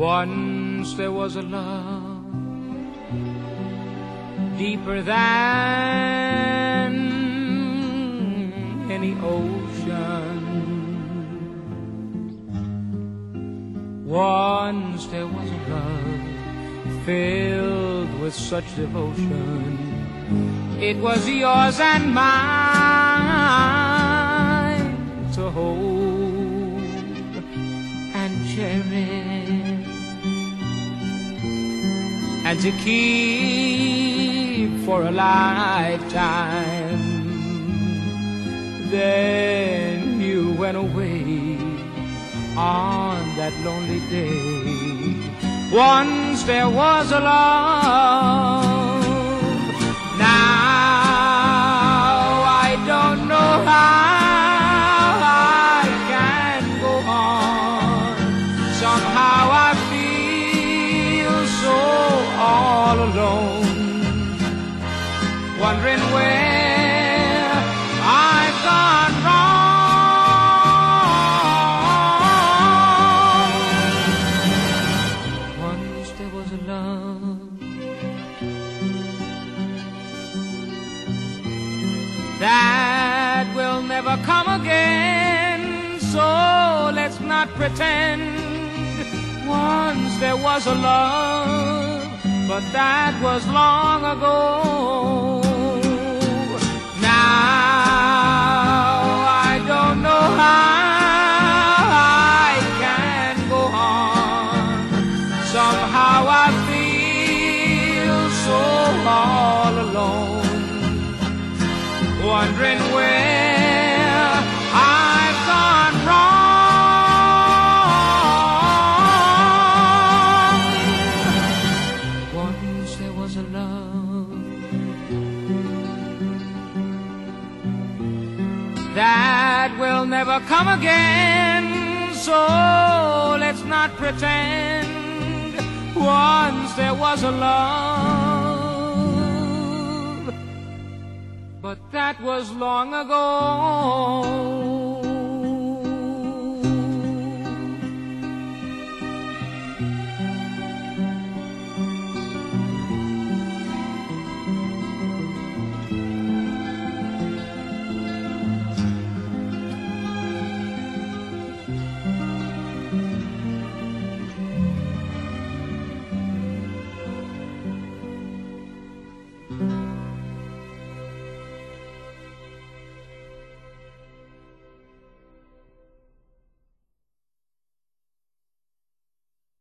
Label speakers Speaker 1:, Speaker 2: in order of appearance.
Speaker 1: Once there was a love deeper than any ocean. Once there was a love filled with such devotion. It was yours and mine to hold and cherish and to keep for a lifetime. Then you went away on that lonely day. Once there was a love. Now I don't know how I can go on. Somehow I feel so all alone, wondering where I've gone wrong. Once there was a love that will never come again, so let's not pretend. Once there was a love, but that was long ago. Now I don't know how I can go on. Somehow I feel so all alone, wondering where I've gone wrong. Once there was a love that will never come again, so let's not pretend. Once there was a love, but that was long ago.